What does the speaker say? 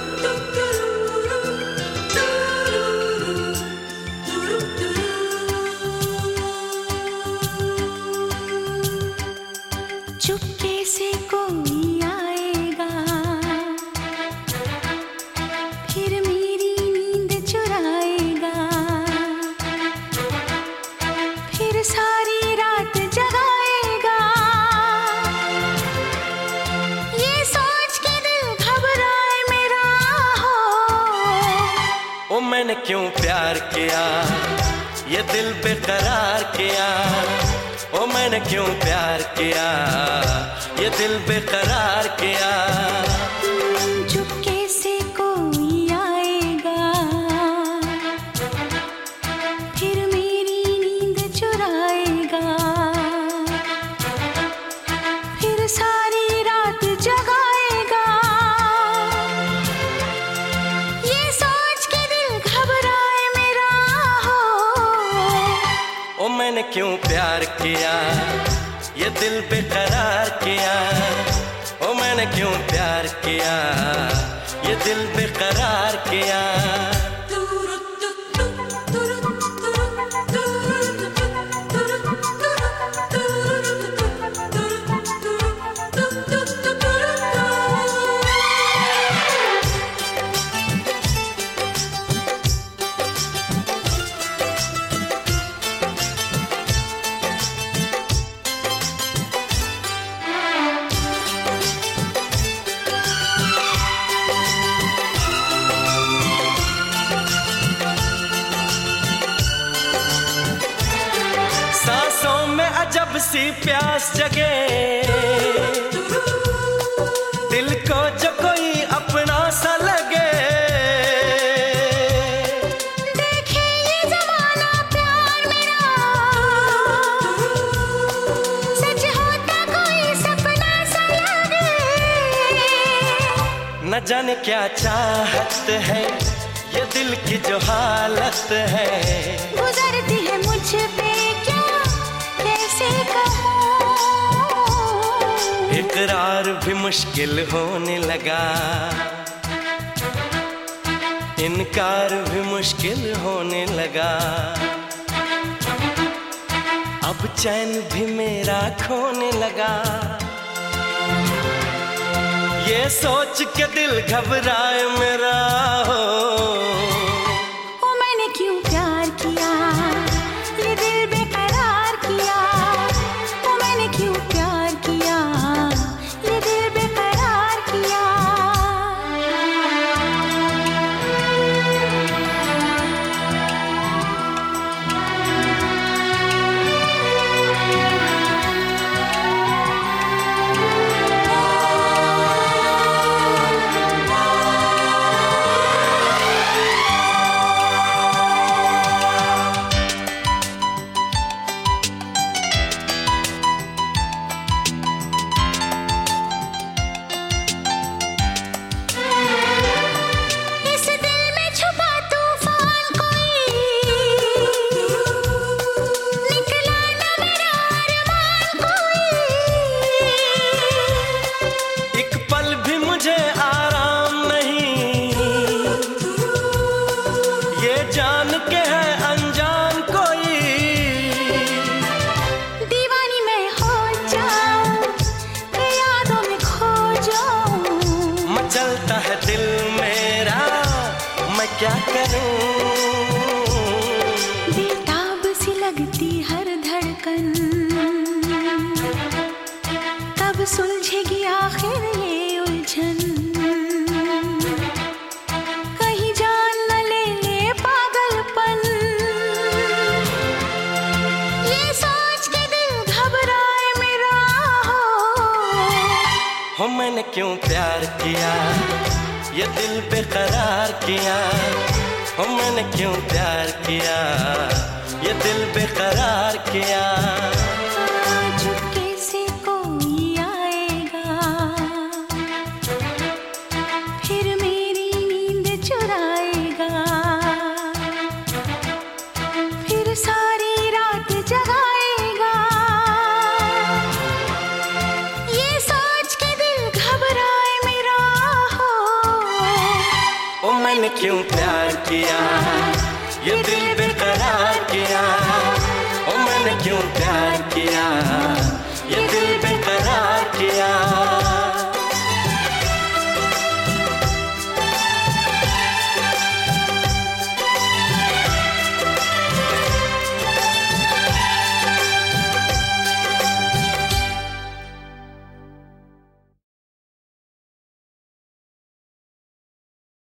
चुपके से कोई आएगा, फिर मेरी नींद चुराएगा, फिर सारी रात जगाएगा। ये सोच के दिल घबराए मेरा हो, ओ मैंने क्यों प्यार किया, ये दिल बेकरार किया। ओ मैंने क्यों प्यार किया, ये दिल बेकरार किया। चुपके से कोई आएगा, फिर मेरी नींद चुराएगा, फिर सारी रात जगाएगा। ये सोच के दिल घबराए मेरा हो, ओ मैंने क्यों प्यार किया, ये दिल बेकरार किया। ओ मैंने क्यों प्यार किया, ये दिल बेकरार किया। जब सी प्यास जगे, दिल को जो कोई अपना सा लगे। देखे ये जमाना प्यार मेरा, सच होता कोई सपना सा लगे। न जाने क्या चाहत है, ये दिल की जो हालत है। गुजरती है मुझ पे क्या कैसे कहूँ, इकरार भी मुश्किल होने लगा, इनकार भी मुश्किल होने लगा। अब चैन भी मेरा खोने लगा, ये सोच के दिल घबराए मेरा हो। ओ मैंने क्यों प्यार किया, ये दिल बेकरार किया। ओ मैंने क्यों प्यार किया, ये दिल बेकरार किया। जान के है अनजान कोई, दीवानी मैं हो जाऊं, कि यादों में खो जाऊं। मचलता है दिल मेरा, मैं क्या करूं। बेताब सी लगती हर धड़कन, कब सुलझेगी आखिर ये उलझन। हो मैंने क्यों प्यार किया, ये दिल बेकरार किया। हो मैंने क्यों प्यार किया, ये दिल बेकरार किया। चुपके से कोई आएगा, फिर मेरी नींद चुराएगा, फिर सारी रात जगाएगा। ये सोच के दिल घबराए मेरा हो, क्यों प्यार किया, ये दिल बेकरार किया। ओ मैंने क्यों प्यार किया, ये दिल